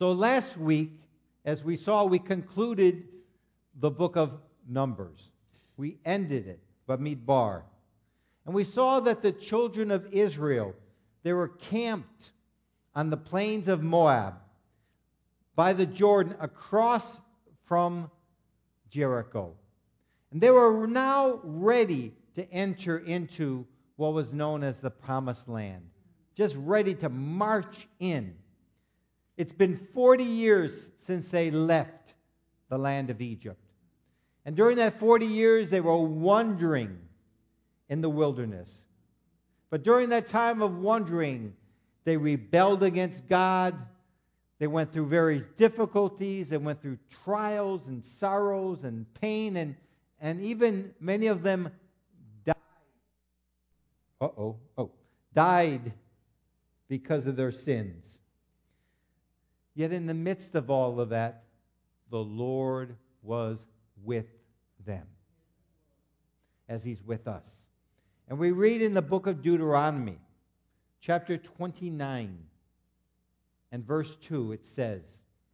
So last week, as we saw, we concluded the book of Numbers. We ended it, Bamidbar. And we saw that the children of Israel, they were camped on the plains of Moab by the Jordan across from Jericho. And they were now ready to enter into what was known as the Promised Land, just ready to march in. It's been 40 years since they left the land of Egypt. And during that 40 years, they were wandering in the wilderness. But during that time of wandering, they rebelled against God. They went through various difficulties. They went through trials and sorrows and pain, and even many of them died. Died because of their sins. Yet in the midst of all of that, the Lord was with them, as He's with us. And we read in the book of Deuteronomy, chapter 29, and verse 2, it says,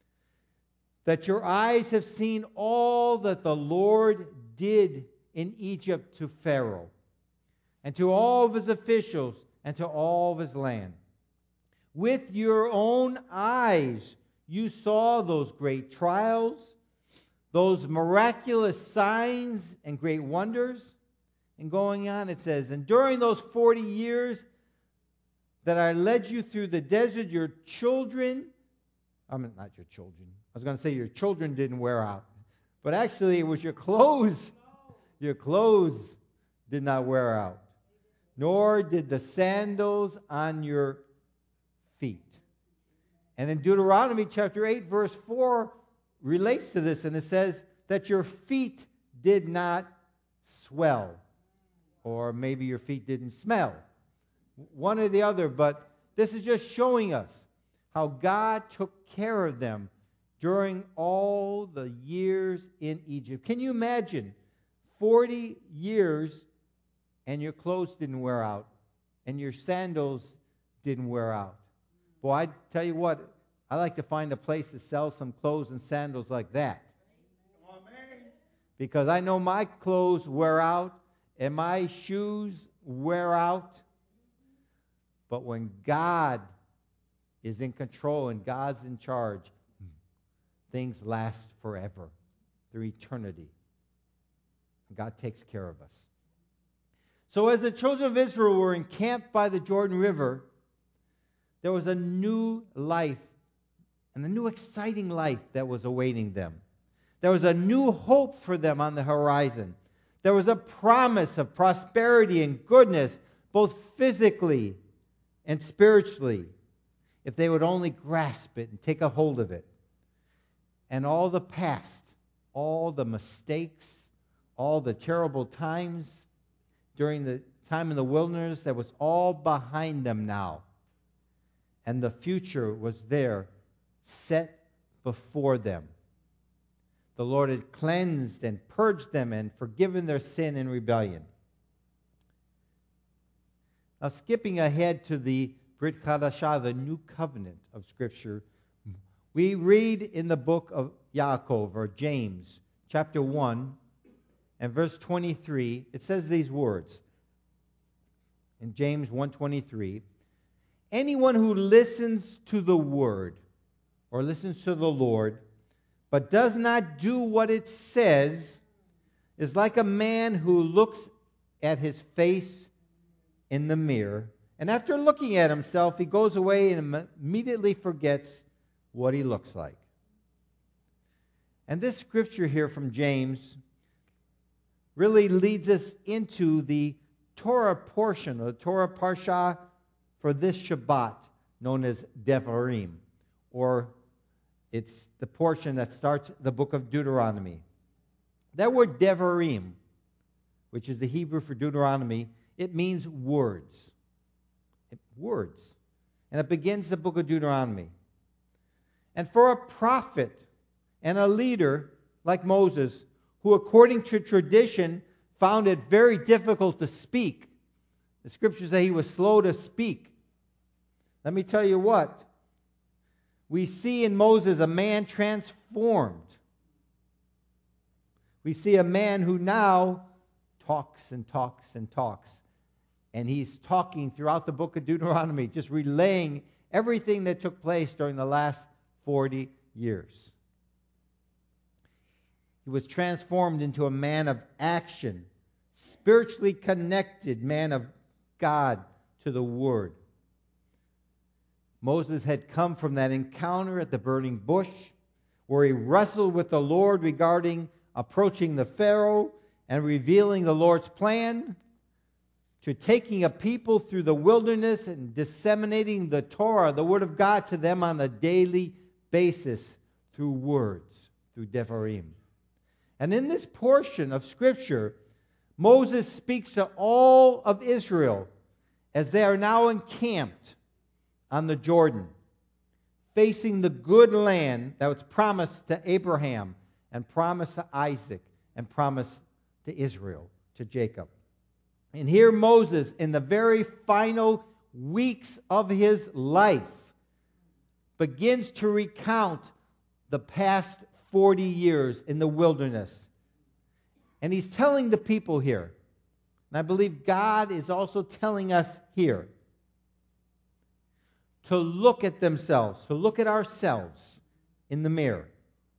that your eyes have seen all that the Lord did in Egypt to Pharaoh, and to all of his officials, and to all of his land. With your own eyes you saw those great trials, those miraculous signs and great wonders. And going on, it says, and during those 40 years that I led you through the desert, your children, not your children, I was going to say your children didn't wear out. But actually it was your clothes. Your clothes did not wear out. Nor did the sandals on your feet. And in Deuteronomy chapter 8 verse 4 relates to this, and it says that your feet did not swell. Or maybe your feet didn't smell. One or the other, but this is just showing us how God took care of them during all the years in Egypt. Can you imagine 40 years and your clothes didn't wear out and your sandals didn't wear out? Boy, I tell you what, I like to find a place that sells some clothes and sandals like that. Because I know my clothes wear out and my shoes wear out. But when God is in control and God's in charge, things last forever, through eternity. God takes care of us. So as the children of Israel were encamped by the Jordan River, there was a new life and a new exciting life that was awaiting them. There was a new hope for them on the horizon. There was a promise of prosperity and goodness, both physically and spiritually, if they would only grasp it and take a hold of it. And all the past, all the mistakes, all the terrible times during the time in the wilderness, that was all behind them now. And the future was there, set before them. The Lord had cleansed and purged them and forgiven their sin and rebellion. Now, skipping ahead to the Brit Chadashah, the new covenant of Scripture, we read in the book of Yaakov, or James, chapter 1, and verse 23, it says these words. In James 1:23, anyone who listens to the word, or listens to the Lord, but does not do what it says, is like a man who looks at his face in the mirror, and after looking at himself, he goes away and immediately forgets what he looks like. And this scripture here from James really leads us into the Torah portion, the Torah Parsha for this Shabbat, known as Devarim, or it's the portion that starts the book of Deuteronomy. That word Devarim, which is the Hebrew for Deuteronomy, it means words. Words. And it begins the book of Deuteronomy. And for a prophet and a leader like Moses, who according to tradition found it very difficult to speak, the scriptures say he was slow to speak. Let me tell you what, we see in Moses a man transformed. We see a man who now talks and talks and talks. And he's talking throughout the book of Deuteronomy, just relaying everything that took place during the last 40 years. He was transformed into a man of action, spiritually connected man of God to the Word. Moses had come from that encounter at the burning bush, where he wrestled with the Lord regarding approaching the Pharaoh and revealing the Lord's plan, to taking a people through the wilderness and disseminating the Torah, the Word of God, to them on a daily basis through words, through Devarim. And in this portion of Scripture, Moses speaks to all of Israel as they are now encamped on the Jordan, facing the good land that was promised to Abraham and promised to Isaac and promised to Israel, to Jacob. And here Moses, in the very final weeks of his life, begins to recount the past 40 years in the wilderness. And he's telling the people here, and I believe God is also telling us here, to look at themselves, to look at ourselves in the mirror,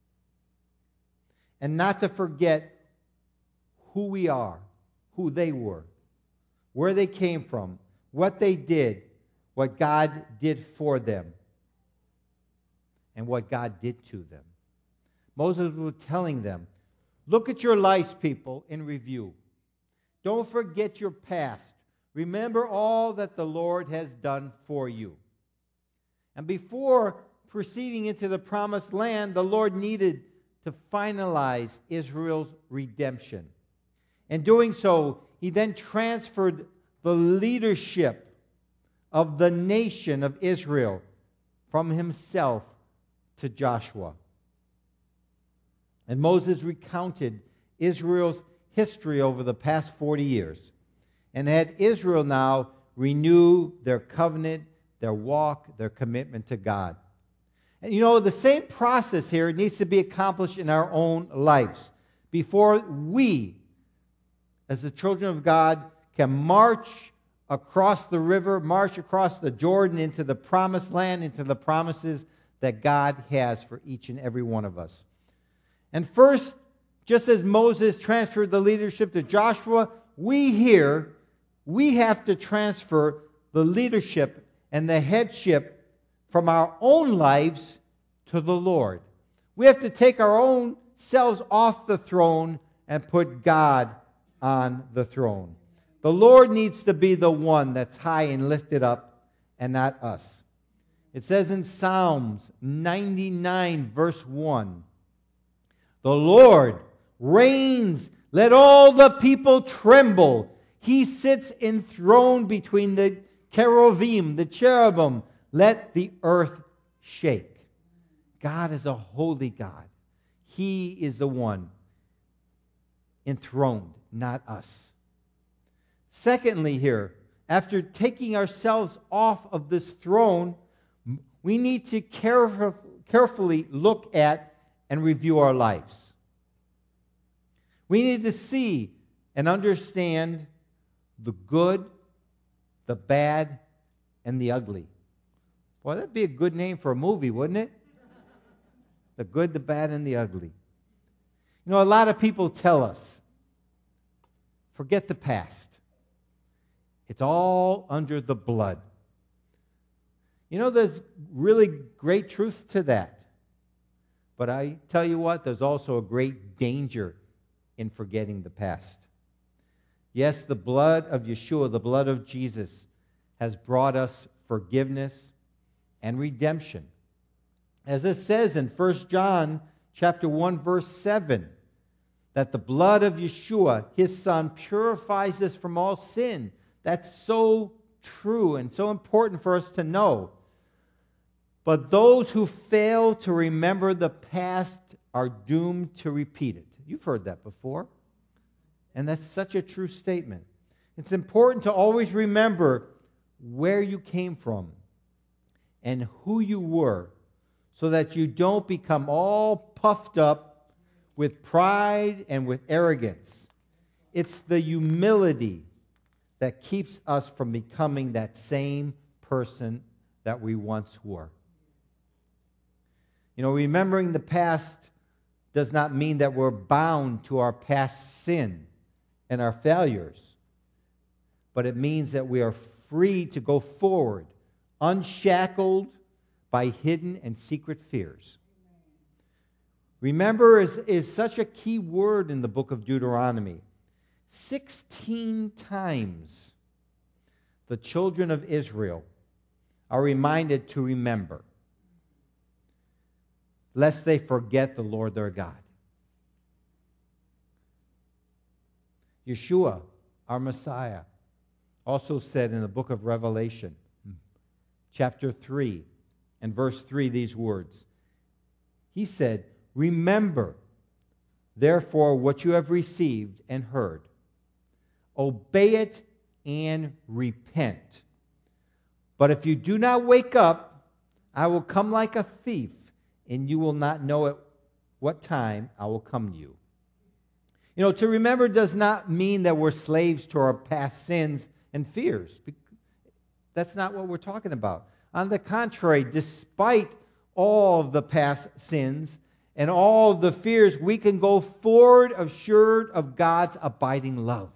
and not to forget who we are, who they were, where they came from, what they did, what God did for them, and what God did to them. Moses was telling them, look at your lives, people, in review. Don't forget your past. Remember all that the Lord has done for you. And before proceeding into the promised land, the Lord needed to finalize Israel's redemption. In doing so, he then transferred the leadership of the nation of Israel from himself to Joshua. And Moses recounted Israel's history over the past 40 years and had Israel now renew their covenant, their walk, their commitment to God. And the same process here needs to be accomplished in our own lives before we, as the children of God, can march across the river, march across the Jordan into the promised land, into the promises that God has for each and every one of us. And first, just as Moses transferred the leadership to Joshua, we have to transfer the leadership and the headship from our own lives to the Lord. We have to take our own selves off the throne and put God on the throne. The Lord needs to be the one that's high and lifted up and not us. It says in Psalms 99 verse 1, the Lord reigns, let all the people tremble. He sits enthroned between the cherubim, the cherubim. Let the earth shake. God is a holy God. He is the one enthroned, not us. Secondly here, after taking ourselves off of this throne, we need to carefully look at and review our lives. We need to see and understand the good, the bad, and the ugly. Boy, that'd be a good name for a movie, wouldn't it? The good, the bad, and the ugly. A lot of people tell us, forget the past. It's all under the blood. There's really great truth to that. But I tell you what, there's also a great danger in forgetting the past. Yes, the blood of Yeshua, the blood of Jesus, has brought us forgiveness and redemption. As it says in 1 John chapter 1, verse 7, that the blood of Yeshua, his Son, purifies us from all sin. That's so true and so important for us to know. But those who fail to remember the past are doomed to repeat it. You've heard that before. And that's such a true statement. It's important to always remember where you came from and who you were, so that you don't become all puffed up with pride and with arrogance. It's the humility that keeps us from becoming that same person that we once were. You know, remembering the past does not mean that we're bound to our past sin and our failures, but it means that we are free to go forward, unshackled by hidden and secret fears. Remember is such a key word in the book of Deuteronomy. 16 times the children of Israel are reminded to remember, lest they forget the Lord their God. Yeshua, our Messiah, also said in the book of Revelation, chapter 3 and verse 3, these words. He said, "Remember, therefore, what you have received and heard. Obey it and repent. But if you do not wake up, I will come like a thief, and you will not know at what time I will come to you." You know, to remember does not mean that we're slaves to our past sins and fears. That's not what we're talking about. On the contrary, despite all of the past sins and all of the fears, we can go forward assured of God's abiding love.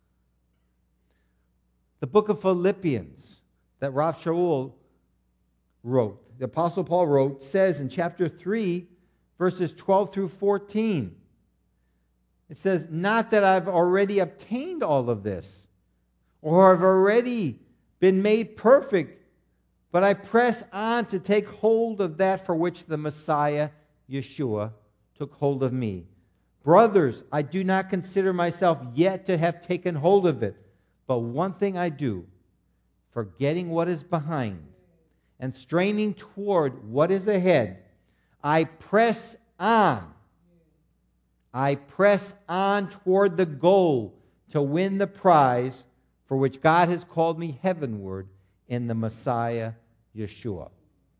The book of Philippians that Rav Shaul wrote, the Apostle Paul wrote, says in chapter 3, verses 12 through 14, it says, "Not that I've already obtained all of this, or have already been made perfect, but I press on to take hold of that for which the Messiah, Yeshua, took hold of me. Brothers, I do not consider myself yet to have taken hold of it, but one thing I do, forgetting what is behind and straining toward what is ahead, I press on. I press on toward the goal to win the prize for which God has called me heavenward in the Messiah, Yeshua."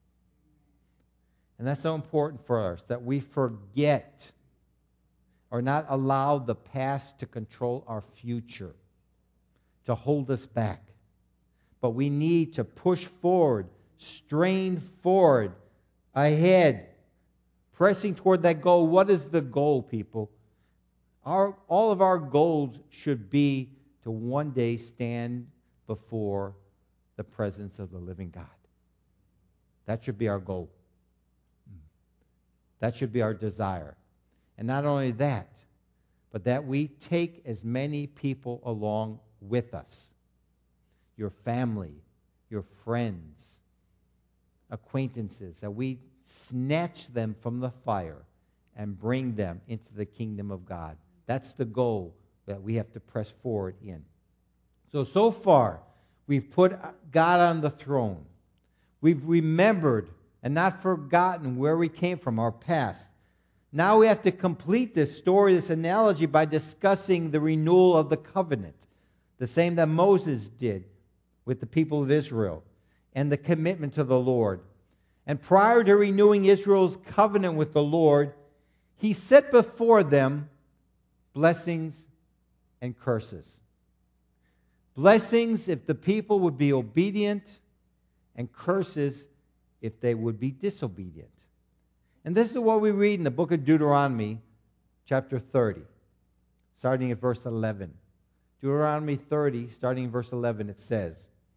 And that's so important for us, that we forget or not allow the past to control our future, to hold us back. But we need to push forward, strain forward, ahead, pressing toward that goal. What is the goal, people? All of our goals should be to one day stand before the presence of the living God. That should be our goal. That should be our desire. And not only that, but that we take as many people along with us. Your family, your friends, acquaintances, that we snatch them from the fire and bring them into the kingdom of God. That's the goal that we have to press forward in. So far, we've put God on the throne. We've remembered and not forgotten where we came from, our past. Now we have to complete this story, this analogy, by discussing the renewal of the covenant, the same that Moses did with the people of Israel, and the commitment to the Lord. And prior to renewing Israel's covenant with the Lord, he set before them blessings and curses. Blessings if the people would be obedient, and curses if they would be disobedient. And this is what we read in the book of Deuteronomy, chapter 30, starting at verse 11. Deuteronomy 30, starting in verse 11, it says,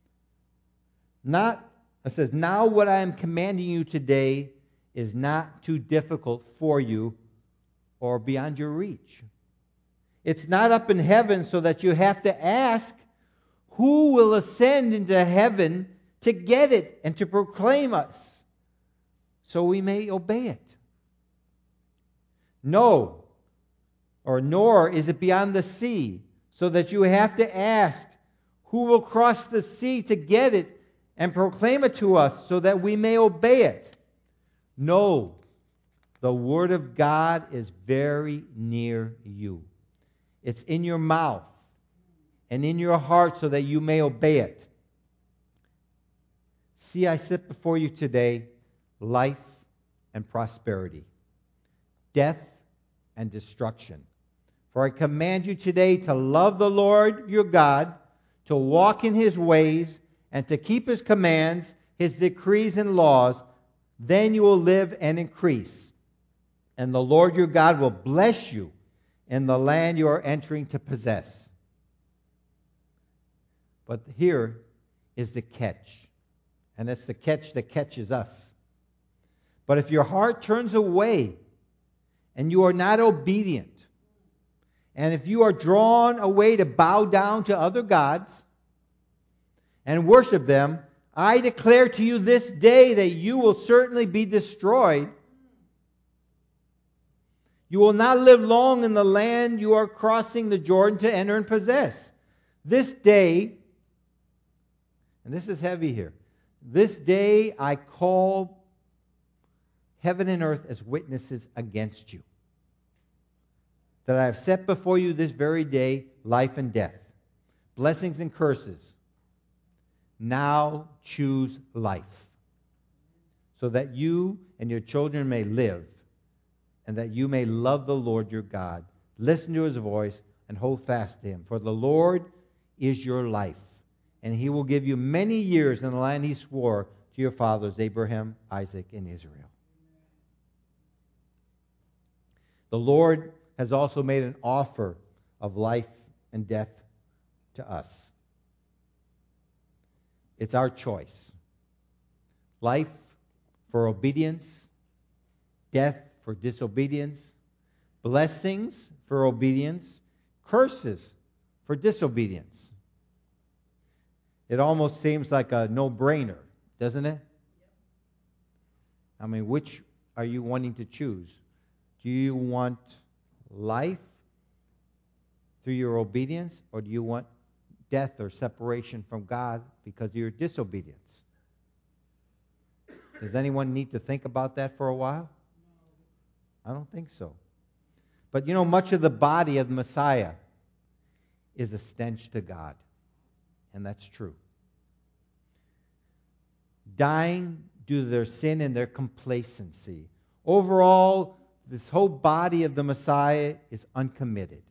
"Now what I am commanding you today is not too difficult for you or beyond your reach. It's not up in heaven so that you have to ask, who will ascend into heaven to get it and to proclaim us, so we may obey it. No, or nor is it beyond the sea, so that you have to ask, who will cross the sea to get it and proclaim it to us, so that we may obey it. No, the word of God is very near you. It's in your mouth and in your heart, so that you may obey it. See, I set before you today life and prosperity, death and destruction. For I command you today to love the Lord your God, to walk in his ways, and to keep his commands, his decrees and laws. Then you will live and increase. And the Lord your God will bless you in the land you are entering to possess. But here is the catch. And it's the catch that catches us. But if your heart turns away and you are not obedient, and if you are drawn away to bow down to other gods and worship them, I declare to you this day that you will certainly be destroyed. You will not live long in the land you are crossing the Jordan to enter and possess. This day, and this is heavy here, this day I call heaven and earth as witnesses against you, that I have set before you this very day life and death, blessings and curses. Now choose life, so that you and your children may live, and that you may love the Lord your God, listen to his voice, and hold fast to him. For the Lord is your life, and he will give you many years in the land he swore to your fathers, Abraham, Isaac, and Israel. The Lord has also made an offer of life and death to us. It's our choice. Life for obedience, death for disobedience, blessings for obedience, curses for disobedience. It almost seems like a no-brainer, doesn't it? I mean, which are you wanting to choose? Do you want life through your obedience, or do you want death or separation from God because of your disobedience? Does anyone need to think about that for a while? I don't think so. But you know, much of the body of the Messiah is a stench to God. And that's true. Dying due to their sin and their complacency. Overall, this whole body of the Messiah is uncommitted,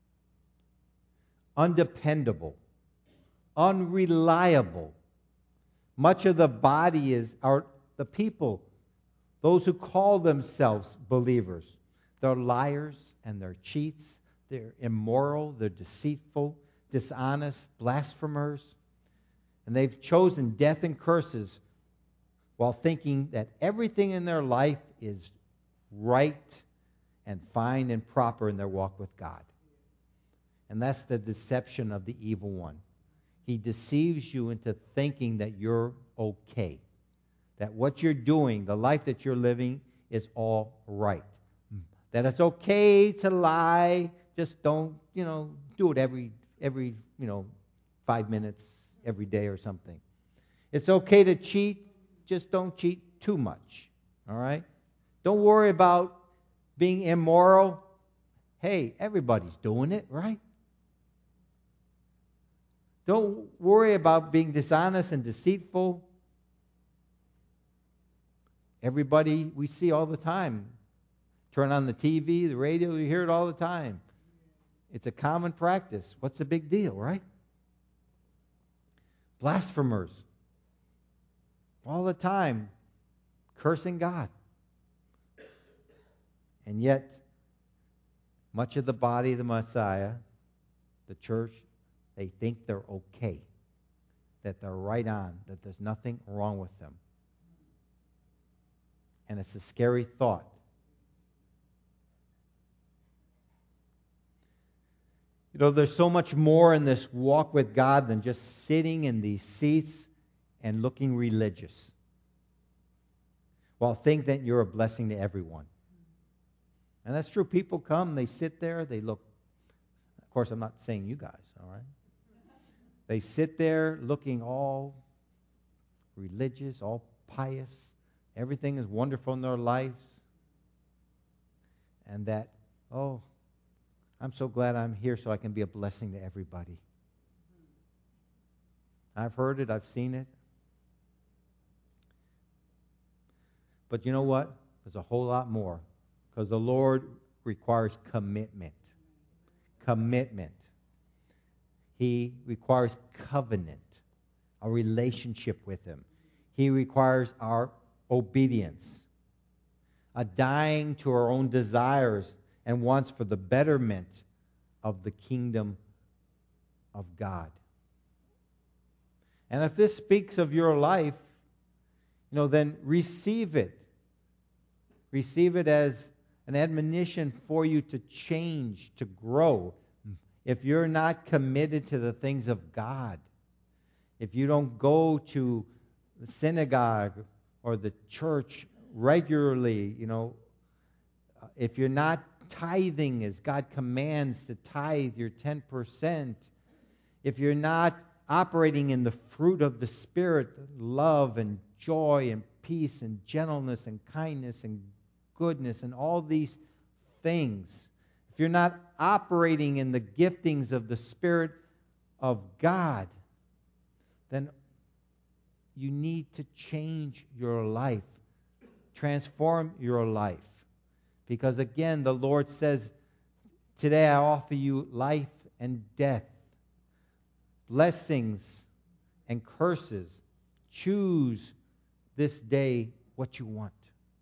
undependable, unreliable. Much of the body are the people, those who call themselves believers. They're liars and they're cheats. They're immoral, they're deceitful, dishonest, blasphemers. And they've chosen death and curses while thinking that everything in their life is right and fine and proper in their walk with God. And that's the deception of the evil one. He deceives you into thinking that you're okay, that what you're doing, the life that you're living, is all right, that it's okay to lie. Just don't, do it every 5 minutes every day or something. It's okay to cheat. Just don't cheat too much. All right? Don't worry about being immoral. Hey, everybody's doing it, right? Don't worry about being dishonest and deceitful. Everybody we see all the time. Turn on the TV, the radio, you hear it all the time. It's a common practice. What's the big deal, right? Blasphemers. All the time cursing God. And yet, much of the body of the Messiah, the church, they think they're okay, that they're right on, that there's nothing wrong with them. And it's a scary thought. There's so much more in this walk with God than just sitting in these seats and looking religious. Well, think that you're a blessing to everyone. And that's true. People come, they sit there, they look. Of course, I'm not saying you guys, all right? They sit there looking all religious, all pious. Everything is wonderful in their lives. And that, I'm so glad I'm here so I can be a blessing to everybody. I've heard it, I've seen it. But you know what? There's a whole lot more. Because the Lord requires commitment. Commitment. He requires covenant, a relationship with Him. He requires our obedience, a dying to our own desires and wants for the betterment of the kingdom of God. And if this speaks of your life, then receive it. Receive it as an admonition for you to change, to grow. If you're not committed to the things of God, if you don't go to the synagogue or the church regularly, if you're not tithing as God commands to tithe your 10%, if you're not operating in the fruit of the Spirit, love and joy and peace and gentleness and kindness and goodness and all these things, if you're not operating in the giftings of the Spirit of God, then you need to change your life, transform your life. Because again, the Lord says, today I offer you life and death, blessings and curses. Choose this day what you want.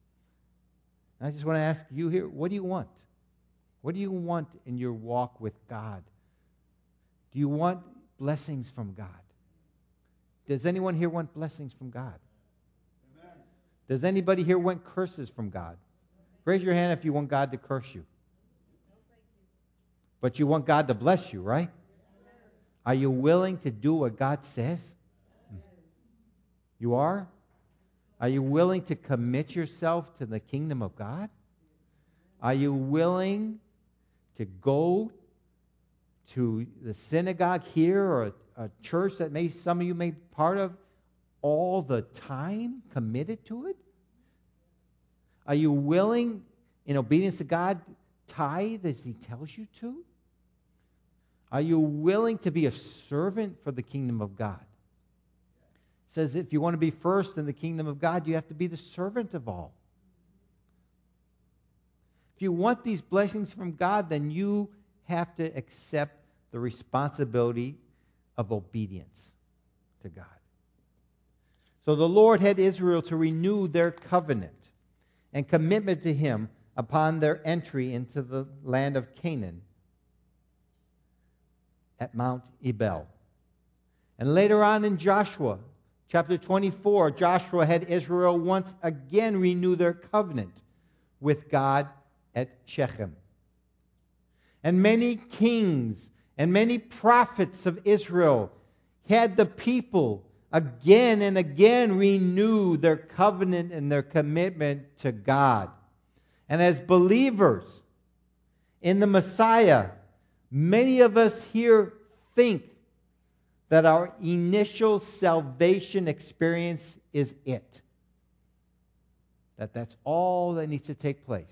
And I just want to ask you here, what do you want? What do you want in your walk with God? Do you want blessings from God? Does anyone here want blessings from God? Amen. Does anybody here want curses from God? Raise your hand if you want God to curse you. But you want God to bless you, right? Are you willing to do what God says? You are? Are you willing to commit yourself to the kingdom of God? Are you willing to go to the synagogue here or a church that some of you may be part of all the time, committed to it? Are you willing, in obedience to God, tithe as He tells you to? Are you willing to be a servant for the kingdom of God? It says if you want to be first in the kingdom of God, you have to be the servant of all. If you want these blessings from God, then you have to accept the responsibility of obedience to God. So the Lord had Israel to renew their covenant and commitment to Him upon their entry into the land of Canaan at Mount Ebal. And later on in Joshua, chapter 24, Joshua had Israel once again renew their covenant with God at Shechem. And many kings and many prophets of Israel had the people again and again renew their covenant and their commitment to God. And as believers in the Messiah, many of us here think that our initial salvation experience is it. That's all that needs to take place.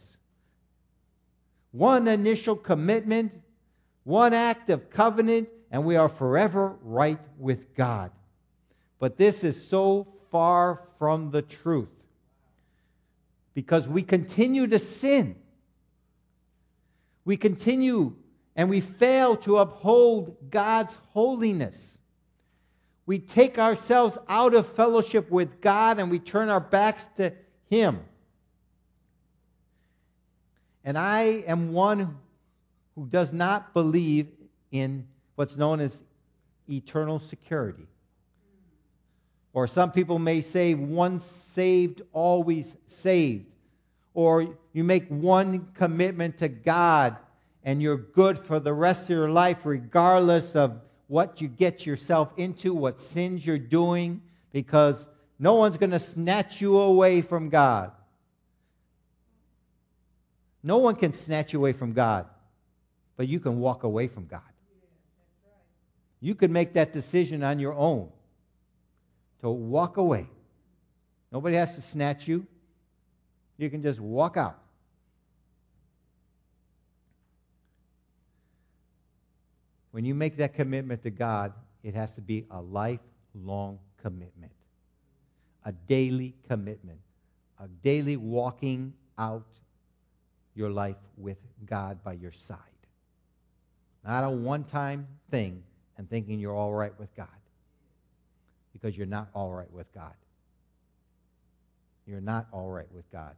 One initial commitment, one act of covenant, and we are forever right with God. But this is so far from the truth. Because we continue to sin. We continue and we fail to uphold God's holiness. We take ourselves out of fellowship with God and we turn our backs to Him. And I am one who does not believe in what's known as eternal security. Or some people may say, once saved, always saved. Or you make one commitment to God and you're good for the rest of your life regardless of what you get yourself into, what sins you're doing, because no one's going to snatch you away from God. No one can snatch you away from God, but you can walk away from God. You can make that decision on your own to walk away. Nobody has to snatch you. You can just walk out. When you make that commitment to God, it has to be a lifelong commitment, a daily commitment, of daily walking out your life with God by your side. Not a one-time thing and thinking you're all right with God. Because you're not all right with God. You're not all right with God.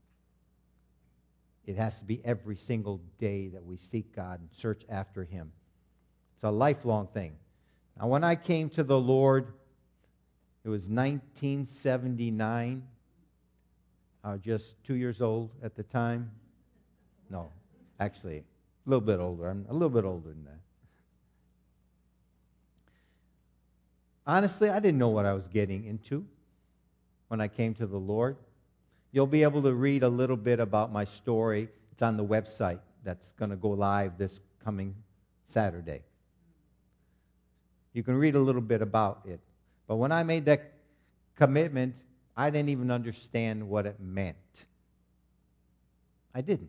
It has to be every single day that we seek God and search after Him. It's a lifelong thing. Now, when I came to the Lord, it was 1979. I was just 2 years old at the time. No, actually, a little bit older. I'm a little bit older than that. Honestly, I didn't know what I was getting into when I came to the Lord. You'll be able to read a little bit about my story. It's on the website that's going to go live this coming Saturday. You can read a little bit about it. But when I made that commitment, I didn't even understand what it meant. I didn't.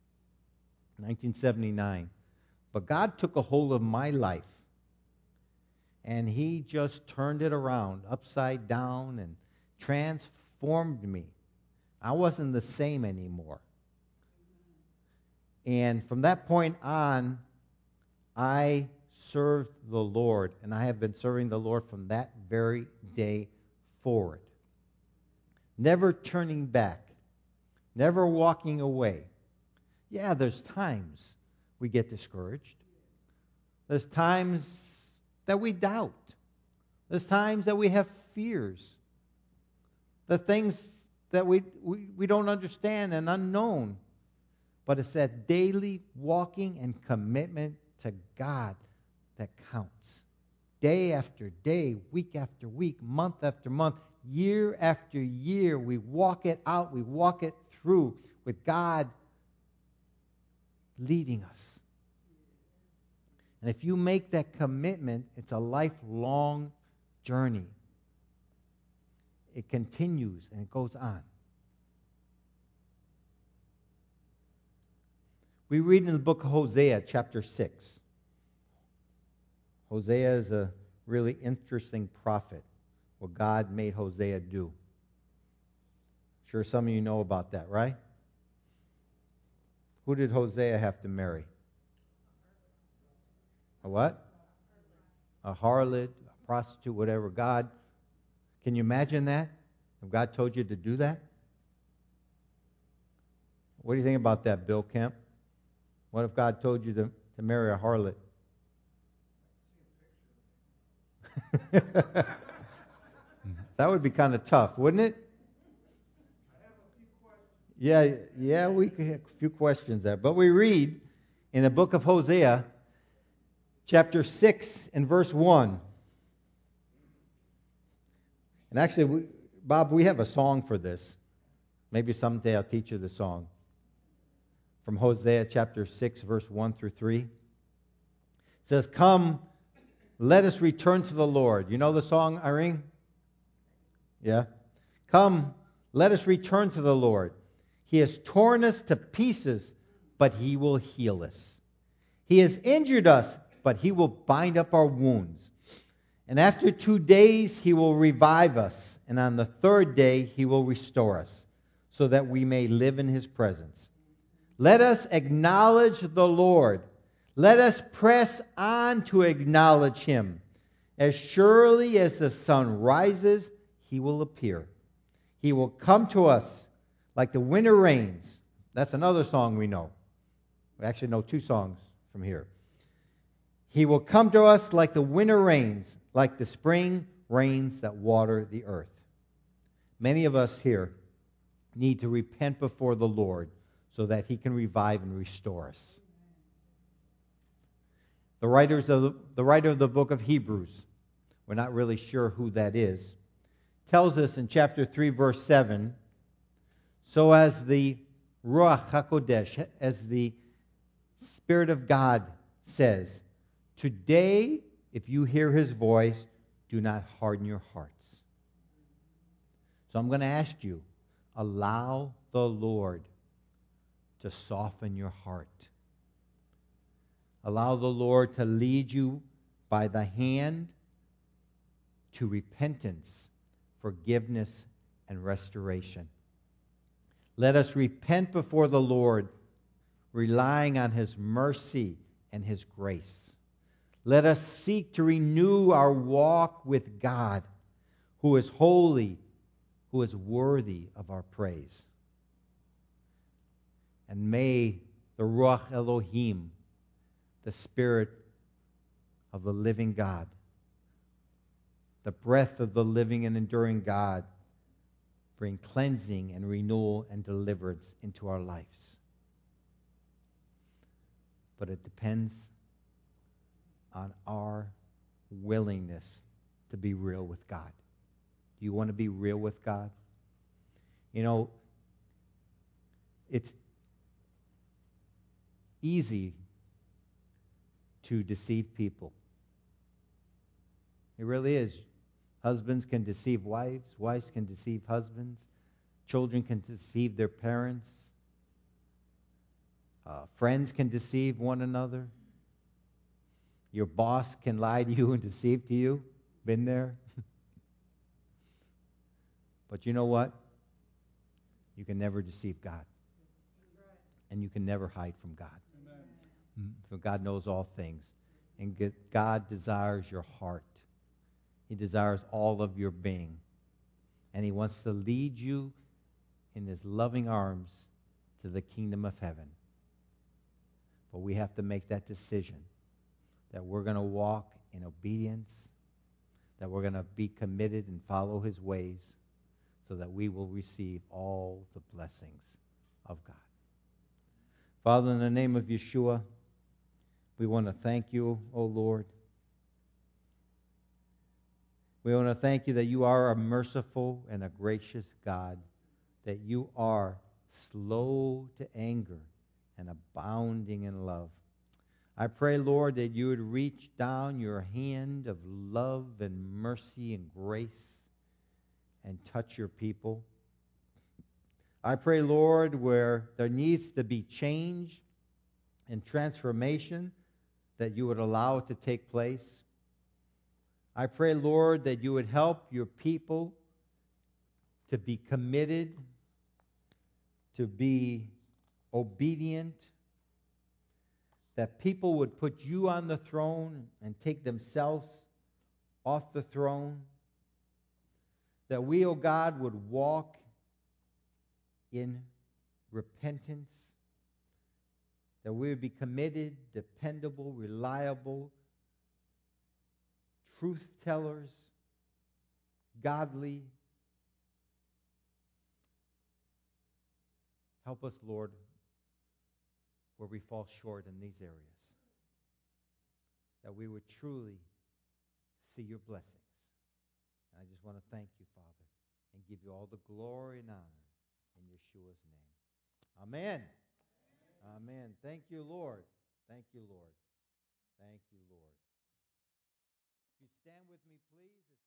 1979. But God took a hold of my life, and He just turned it around, upside down, and transformed me. I wasn't the same anymore. And from that point on, I served the Lord, and I have been serving the Lord from that very day forward. Never turning back, never walking away. Yeah, there's times we get discouraged. There's times that we doubt. There's times that we have fears. The things that we don't understand and unknown. But it's that daily walking and commitment to God that counts. Day after day, week after week, month after month, year after year, we walk it out, we walk it through with God leading us. And if you make that commitment, it's a lifelong journey. It continues and it goes on. We read in the book of Hosea, chapter 6. Hosea is a really interesting prophet. What God made Hosea do. Sure, some of you know about that, right? Who did Hosea have to marry? A what? A harlot, a prostitute, whatever. God, can you imagine that? If God told you to do that? What do you think about that, Bill Kemp? What if God told you to marry a harlot? That would be kind of tough, wouldn't it? Yeah, we could have a few questions there. But we read in the book of Hosea, chapter 6 and verse 1. And actually, Bob, we have a song for this. Maybe someday I'll teach you the song. From Hosea chapter 6, verse 1 through 3. It says, "Come, let us return to the Lord." You know the song, Irene? Yeah? "Come, let us return to the Lord. He has torn us to pieces, but He will heal us. He has injured us, but He will bind up our wounds. And after 2 days He will revive us, and on the third day He will restore us, so that we may live in His presence. Let us acknowledge the Lord. Let us press on to acknowledge Him. As surely as the sun rises, He will appear. He will come to us like the winter rains." That's another song we know. We actually know 2 songs from here. "He will come to us like the winter rains, like the spring rains that water the earth." Many of us here need to repent before the Lord so that He can revive and restore us. The writer of the book of Hebrews, we're not really sure who that is, tells us in chapter 3, verse 7, "So as the Ruach HaKodesh, as the Spirit of God says, today, if you hear His voice, do not harden your hearts." So I'm going to ask you, allow the Lord to soften your heart. Allow the Lord to lead you by the hand to repentance, forgiveness, and restoration. Let us repent before the Lord, relying on his mercy and his grace. Let us seek to renew our walk with God, who is holy, who is worthy of our praise. And may the Ruach Elohim, the Spirit of the living God, the breath of the living and enduring God, bring cleansing and renewal and deliverance into our lives. But it depends on our willingness to be real with God. Do you want to be real with God? You know, it's easy to deceive people. It really is. Husbands can deceive wives. Wives can deceive husbands. Children can deceive their parents. Friends can deceive one another. Your boss can lie to you and deceive to you. Been there? But you know what? You can never deceive God. And you can never hide from God. For God knows all things. And God desires your heart. He desires all of your being. And he wants to lead you in his loving arms to the kingdom of heaven. But we have to make that decision that we're going to walk in obedience, that we're going to be committed and follow his ways so that we will receive all the blessings of God. Father, in the name of Yeshua, we want to thank you, O Lord. We want to thank you that you are a merciful and a gracious God, that you are slow to anger and abounding in love. I pray, Lord, that you would reach down your hand of love and mercy and grace and touch your people. I pray, Lord, where there needs to be change and transformation, that you would allow it to take place. I pray, Lord, that you would help your people to be committed, to be obedient, that people would put you on the throne and take themselves off the throne, that we, O God, would walk in repentance, that we would be committed, dependable, reliable, truth tellers, godly. Help us, Lord, where we fall short in these areas, that we would truly see your blessings. And I just want to thank you, Father, and give you all the glory and honor in Yeshua's name. Amen. Amen. Thank you, Lord. Thank you, Lord. Thank you, Lord. If you stand with me, please.